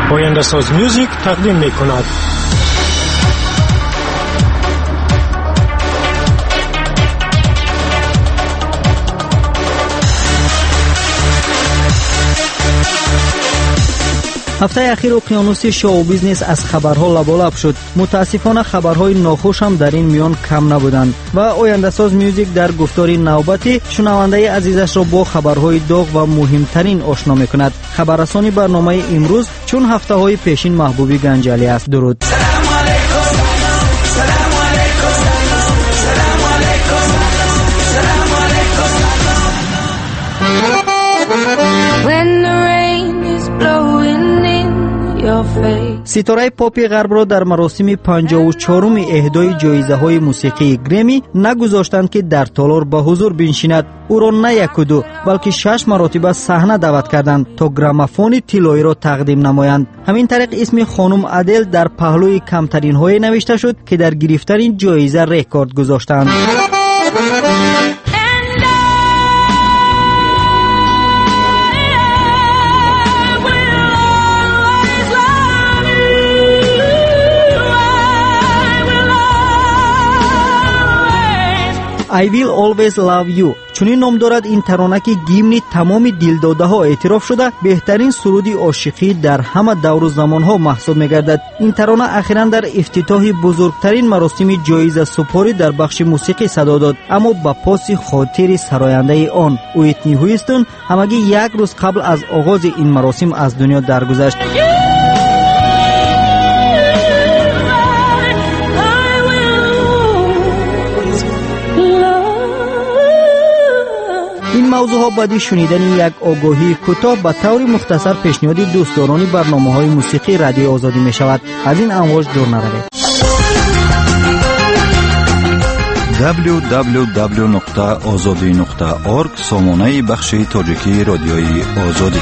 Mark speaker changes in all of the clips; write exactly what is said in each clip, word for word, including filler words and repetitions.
Speaker 1: آینده ساز میوزیک تقدیم می کند.
Speaker 2: هفته اخیر اقیانوس شو بیزنس از خبرها لبالب شد. متاسفانه خبرهای ناخوش هم در این میان کم نبودند و آینده ساز میوزیک در گفتاری نوبتی شنونده عزیزش را با خبرهای داغ و مهمترین آشنا میکند. خبررسانی برنامه امروز چون هفته های پیشین محبوبی گنجالی است. درود. ستاره پاپ غرب را در مراسم پنجاه و چهارم اهدای جایزه‌های موسیقی گرمی نگذاشتند که در تالار به حضور بنشیند. او را نه یک و دو بلکه شش مرتبه صحنه دعوت کردند تا گرامافون طلایی را تقدیم نمایند. همین طریق اسم خانم ادل در پهلوی کمترین های نوشته شد که در گرفتن این جایزه رکورد گذاشتند. I will always love you چنین نام دارد این ترانه که گیمن تمام دلداده ها اعتراف شده بهترین سرود عاشقی در همه دور و زمان ها محسوب میگردد. این ترانه اخیراً در افتتاح بزرگترین مراسم جایزه سپاری در بخش موسیقی صدا داد، اما با پاس خاطر سراینده آن ویتنی هیوستون همگی یک روز قبل از آغاز این مراسم از دنیا درگذشت. این موضوع ها بعد شنیدن یک آگاهی کوتاه به طور مختصر پیشنهاد دوستداران برنامه‌های موسیقی رادیو آزادی می شود. از این امواج دور نروید.
Speaker 3: دبلیو دبلیو دبلیو نقطه آزادی نقطه اورگ سامانه بخش تاجیکی رادیوی آزادی.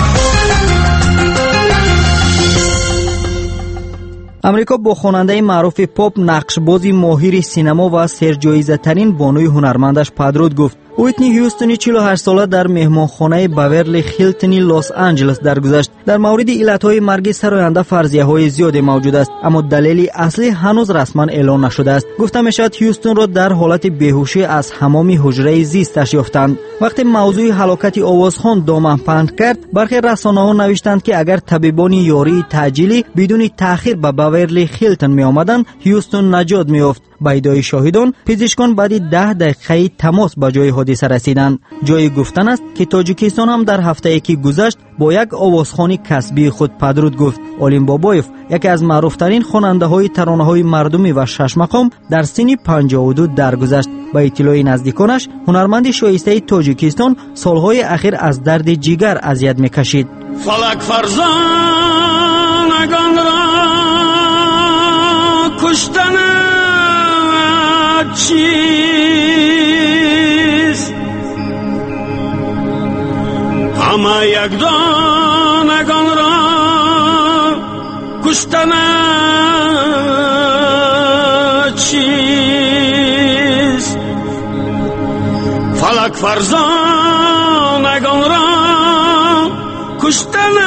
Speaker 2: امریکا با خواننده معروف پاپ، نقشبازی ماهر سینما و سرجایزه ترین بانوی هنرمندش پدرود گفت. ویتنی هیوستونی چهل و هشت ساله در مهمانخانه باورلی هیلتنی لس آنجلس درگذشت. در مورد علتهای مرگ سراینده فرضیه‌های زیادی موجود است، اما دلیل اصلی هنوز رسما اعلام نشده است. گفته میشد هیوستون را در حالت بیهوشی از حمام حجره زیستش یافتند. وقتی موضوع هلاکت آوازخوان دامن پهن کرد، برخی رسانه‌ها نوشتند که اگر طبیبان یاری تعجیلی بدون تأخیر به باورلی هیلتن می آمدند، هیوستون نجات می‌یافت. با ادعای شاهدان، پزشکان بعد ده دقیقه تماس به جای حادثه رسیدند. جای گفتن است که تاجیکستان هم در هفته که گذشت با یک آوازخوان کسبی خود پدرود گفت. علیم بابایف، یکی از معروفترین خواننده‌های ترانه‌های مردمی و شش مقام، در سن پنجاه و دو درگذشت. با اطلاع نزدیکانش، هنرمند شایسته تاجیکستان سالهای اخیر از درد جگر اذیت می‌کشید.
Speaker 4: فلک فرزانگان را کشتن چیست، همه یک دانگان را کشتن چیست، فلک فرزانگان را کشتن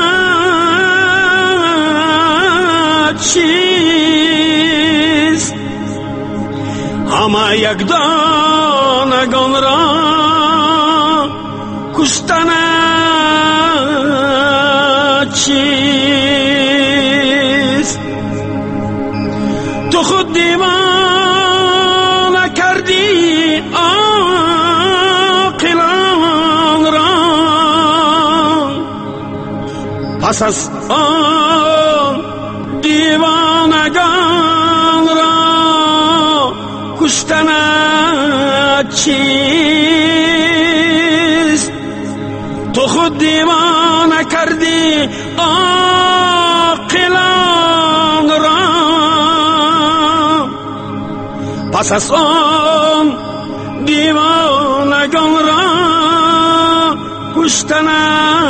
Speaker 4: چیست، همه یک دانگان را کشتن چیست. تو خود دیوانه کردی عاقلان را، پس از آن دیوانگان را کشتن چیست. تو خود دیوانه کردی عاقلان را، پس از آن دیوانگان را کشتن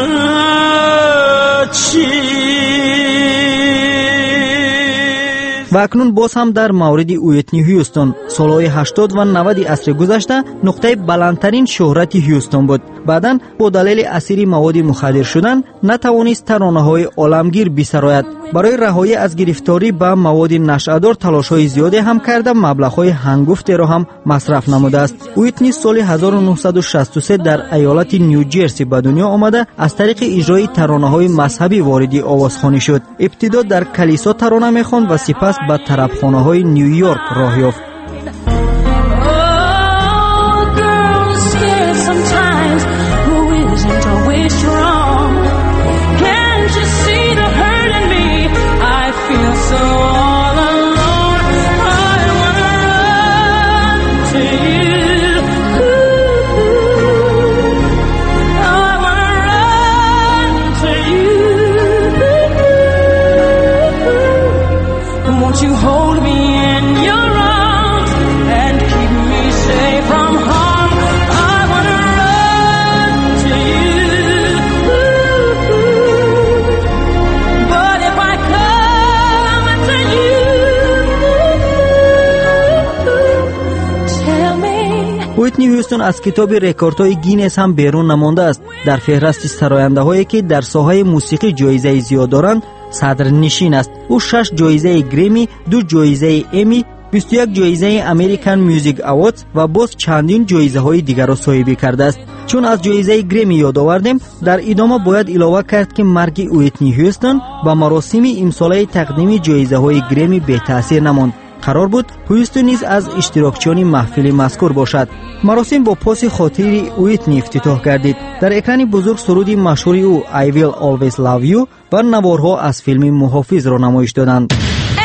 Speaker 4: چیست.
Speaker 2: و اکنون باز هم در مورد ویتنی هیوستون. سالهای هشتاد و نود عصر گذشته نقطه بلندترین شهرت هیوستون بود. بعداً با دلیل اسیر مواد مخدر شدن نتوانست ترانه‌های عالمگیر بسرایت. برای رهایی از گرفتاری به مواد نشأدار تلاش‌های زیادی هم کرده، مبلغ‌های هنگفتی را هم مصرف نموده است. ویتنی سال هزار و نهصد و شصت و سه در ایالت نیوجرسی به دنیا آمده از طریق اجرای ترانه‌های مذهبی وارد آوازخوانی شد. ابتدا در کلیسا ترانه می‌خواند و سپس به طربخانه‌های نیویورک راه یافت. ویتنی هیوستون از کتاب رکوردهای گینس هم بیرون نمانده است. در فهرست سراینده‌هایی که در ساحه موسیقی جایزه زیاد دارند صدر نشین است. او شش جایزه گریمی، دو جایزه امی، بیست و یک جایزه امریکن میوزیک اووردز و باز چندین جایزه های دیگر را صاحب کرده است. چون از جایزه گریمی یاد آوردیم، در ادامه باید علاوه کرد که مرگ ویتنی هیوستون با مراسم امساله تقدیم جایزه های گریمی به تاثیر نماند. قرار بود هیوستون نیز از اشتراکچیان محفل مذکور باشد. مراسم با پاس خاطری ویتنی افتتاح گردید. در اکران بزرگ سرودی مشهور او I Will Always Love You و نوارها از فیلم محافظ را نمایش دادند.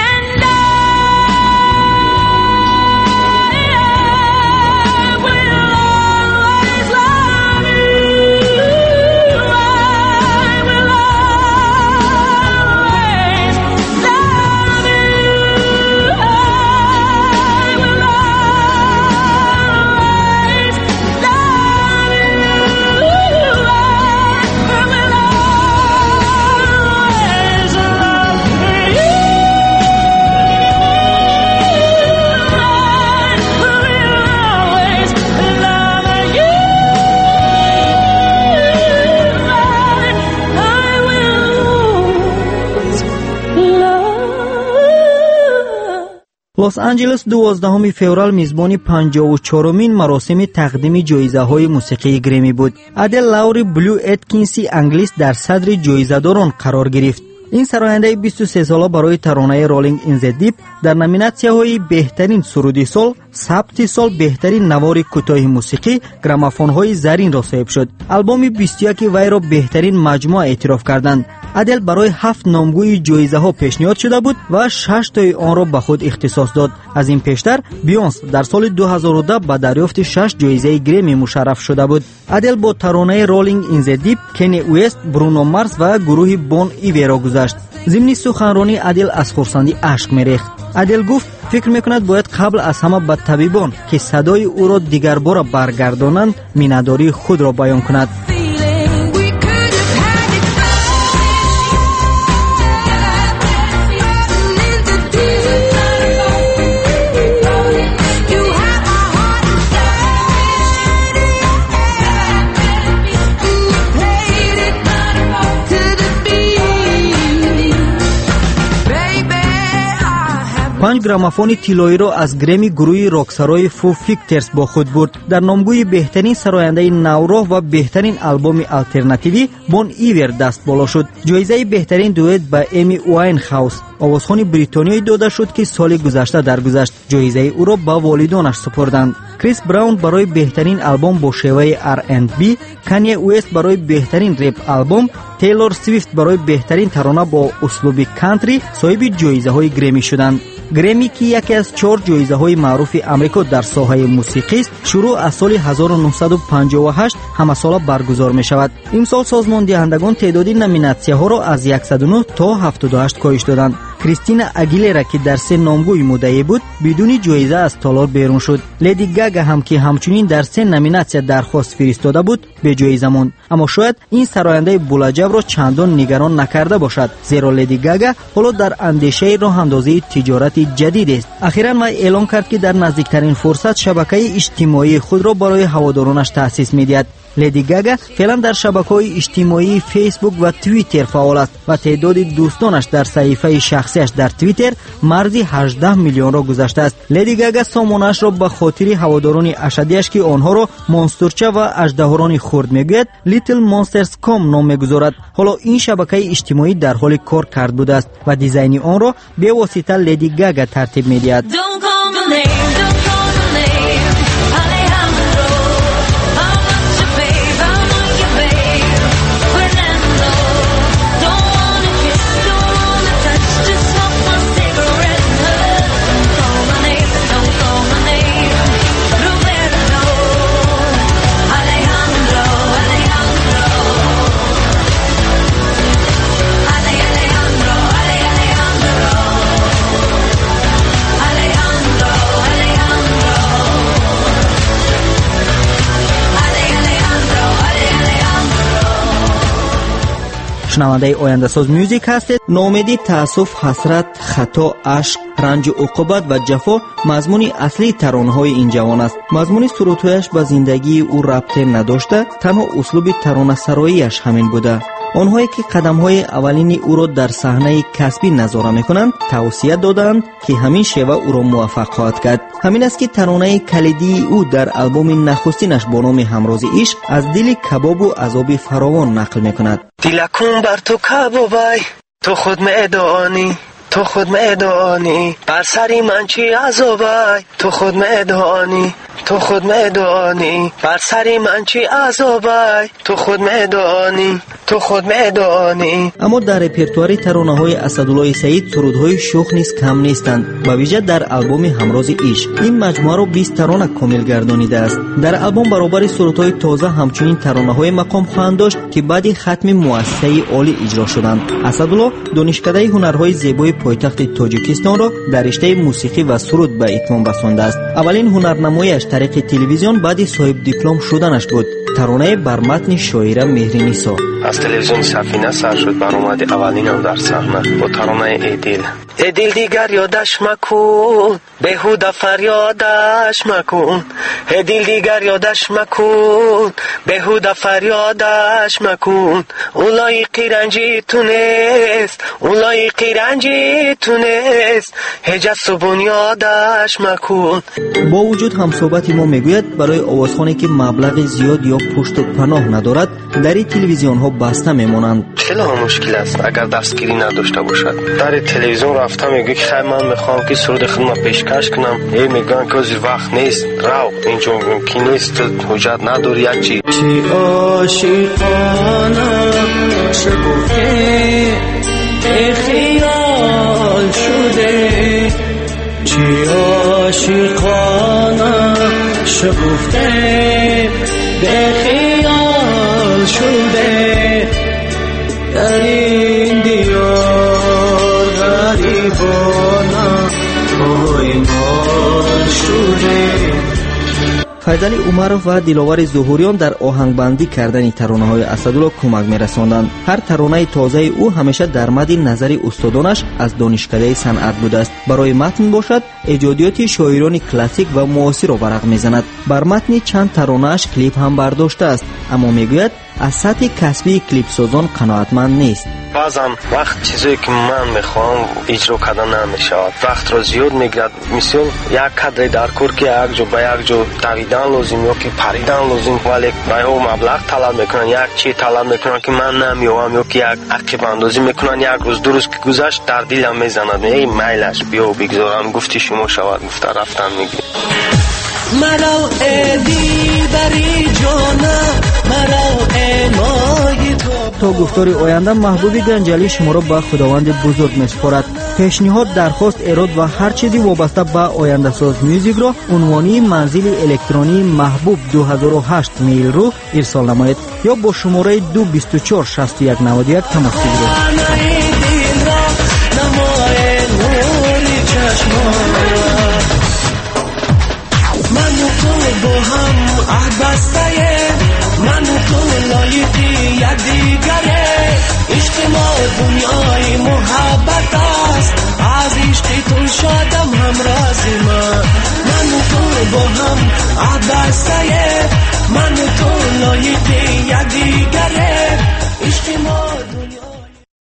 Speaker 2: لس آنجلس دوازدهم فوریه میزبان پنجاه و چهارمین مراسم تقدیم جایزه های موسیقی گریمی بود. ادل لاوری بلو اتکینسی انگلیس در صدر جایزه‌داران قرار گرفت. این سراینده بیست و سه ساله برای ترانه رولینگ این ز دیپ در نامیناسی‌های بهترین سرودی سال، ثبت سال، بهترین نوار کوتاه موسیقی، گرامافون‌های زرین را صاحب شد. آلبوم بیست و یک وی را بهترین مجموعه اعتراف کردند. ادل برای هفت نامگوی جایزه ها پیشنهاد شده بود و شش تای آن را به خود اختصاص داد. از این پیشتر بیونس در سال دو هزار و ده به دریافت شش جایزه گریمی مشرف شده بود. ادل با ترانه رولینگ این ز دیپ، کنی وست، برونو مارس و گروه بون ایوی را گذاشت. ضمن سخنرانی ادل از خرسندی اشک می‌ریخت. ادل گفت فکر میکند باید قبل از همه به طبیبان که صدای او را دیگر بار برگردانند مینداری خود را بیان کند. پنج گرامافون طلایی را از گرمی گروه راکسرای فو فیکترز با خود برد. در نامگوی بهترین سراینده نوراه و بهترین آلبوم آلترناتیوی بون ایور دست بالا شد. جایزه بهترین دوئت به امی واینهاوس، آوازخوان بریتانیایی داده شد که سال گذشته درگذشت. جایزه او را به والدانش سپردند. کریس براون برای بهترین آلبوم با شیوه آر اند بی، کنی وست برای بهترین رپ آلبوم، تیلور سویفت برای بهترین ترانه با اسلوب کانتری صاحب جایزه های گرمی شدند. گرمی که یکی از چهار جایزه های معروف امریکا در ساحه موسیقی است، شروع از سال هزار و نهصد و پنجاه و هشت همه ساله برگزار می شود. امسال سازمان دهندگان تعداد نامیناسی‌ها را از صد و نه تا هفتاد و هشت کاهش دادند. کریستینا اگیلرا که در سه نامگوی مدعی بود بدون جایزه از تالار بیرون شد. لیدی گاگا هم که همچنین در سه نامیناسیون درخواست فرستاده بود به جایزه ماند. اما شاید این سراینده بولجب را چندان نگران نکرده باشد، زیرا لیدی گاگا حالا در اندیشه راه اندازی تجارت جدید است. اخیراً وی اعلام کرد که در نزدیکترین فرصت شبکه اجتماعی خود را برای هوادارانش تأسیس می‌دهد. لیدی گاگا فعلا در شبکه‌های اجتماعی فیسبوک و توییتر فعال است و تعداد دوستانش در صفحه شخصیش در توییتر مرزی هجده میلیون را گذشته است. لیدی گاگا سامانه‌اش را به خاطر هواداران اشدیش که آنها را مونسترچه و اژدهاران خرد میگوید لیتل مونسترز کام نام میگذارد. حالا این شبکه اجتماعی در حال کار کرد بوده است و دیزاین آن را به واسطه لیدی گاگا ترتیب می‌دهد. شنونده آینده ساز میوزیک هستید. ناامیدی، تاسف، حسرت، خطا، عشق، رنج و عقوبت و جفا مضمون اصلی ترانه‌های این جوان است. مضمون سرودهایش به زندگی او ربط نداشته، تنها اسلوب ترانه‌سرایی‌اش همین بوده. آنهایی که قدم‌های اولین او را در صحنه کسبی نظاره می‌کنند توصیه دادند که همین شیوه او را موفق خواهد کرد. همین است که ترانه کلیدی او در آلبوم نخستینش با نام همراز عشق از دل کباب و عذاب فراوان نقل می‌کند.
Speaker 5: دلکون بر تو کبابای تو خود میدانی، تو خود میدانی بر سری من چی عذابای، تو خود میدانی، تو خود میدانی بر سری من چی عذابای، تو خود میدانی، تو خود میدانی.
Speaker 2: اما در رپرتوار ترانه‌های اسدالله سعید سرودهای شوخ نیز کم نیستند. به ویژه در آلبوم همراز عشق این مجموعه را بیست ترانه کامل گردانیده است. در آلبوم برابر سرودهای تازه همچنین ترانه‌های مقام خواهند داشت که بعد ختم مؤسسه عالی اجرا شدند. اسدالله دانشکده هنرهای زیبای پایتخت تاجیکستان را در رشته موسیقی و سرود به اتمام رسانده است. اولین هنرنمایی‌اش طریق تلویزیون بعد صاحب دیپلم شدنش بود. ترانه بر متن شاعره مهرنیسا
Speaker 5: از تلویزیون سفینه سر شد برآمد اولینم در صحنه با ترانه ای دل. ای دل دیگر یادش مکن، بهوده فریادش مکن، ای دل دیگر یادش مکن، بهوده فریادش مکن، اون لایقی رنجی تو نیست، اون لایقی رنجی تو نیست، هجا صبون یادش مکن.
Speaker 2: با وجود هم صحبت ما میگوید برای آوازخوانی که مبلغ زیاد یا پشت و پناه ندارد در تلویزیون ها بسته میمانند.
Speaker 5: خیلی مشکل است اگر دستگیری نداشته باشد. در تلویزیون رفتم میگه که خیلی من میخوام که سرود خدمت پیشکش کنم، ای میگن که از وقت نیست، رو اینجا کی نیست، حجت نداری یا چی.
Speaker 6: چی عاشقانه شگفته ای خیال شده، چی عاشقانه شگفته به خیال شده، در این دیار غریبانه پایمال شده.
Speaker 2: فیضعلی عمرov و دلاور ظهوریان در آهنگبندی کردن ترانه‌های اسدالله کمک می‌رساندند. هر ترانه تازه او همیشه در مد نظر استادانش از دانشکده صنعت بوده است. برای متن باشد ایجادیات شاعران کلاسیک و معاصر را برق می‌زند. بر متن چند ترانه‌اش کلیپ هم برداشته است، اما میگوید از سطح کسبی کلیپ سازان قناعتمند نیست.
Speaker 5: بعضم وقت چیزایی که من میخوام اجرا کردن نمیشود، وقت را زیاد میگیرد. مثلا یک کادر در کور که یک جا به یک جا دویدن لازم یا که پریدن لازم، ولی باید مبلغ طلب میکنن، یک چی طلب میکنن که من نمیام، یا که یک عقب اندازی میکنن. یک روز دو روز که گذشت در دلم میزند ای میلش بیا بگذارم، گفتی شما شود، گفته رفتن میگی.
Speaker 6: مرا ای دل بری جانا، مرا ای مای تو.
Speaker 2: تا گفتار آینده محبوب گنجلی شما را به خداوند بزرگ میسپارد. پیشنهاد، درخواست، ایراد و هر چیزی وابسته به آینده ساز میوزیک را عنوانی منزل الکترونی محبوب دو هزار و هشت میل رو ارسال نمایید یا با شماره دو بیست و چهار شصت و یک نود و یک تماس بگیرید.
Speaker 6: چشمان من و تو با هم عهد بسته من و تو لایقی یکدیگره عشق ما دنیای محبت است از عشق تو شادم همراز من من و تو با هم عهد بسته من و تو لایقی یکدیگره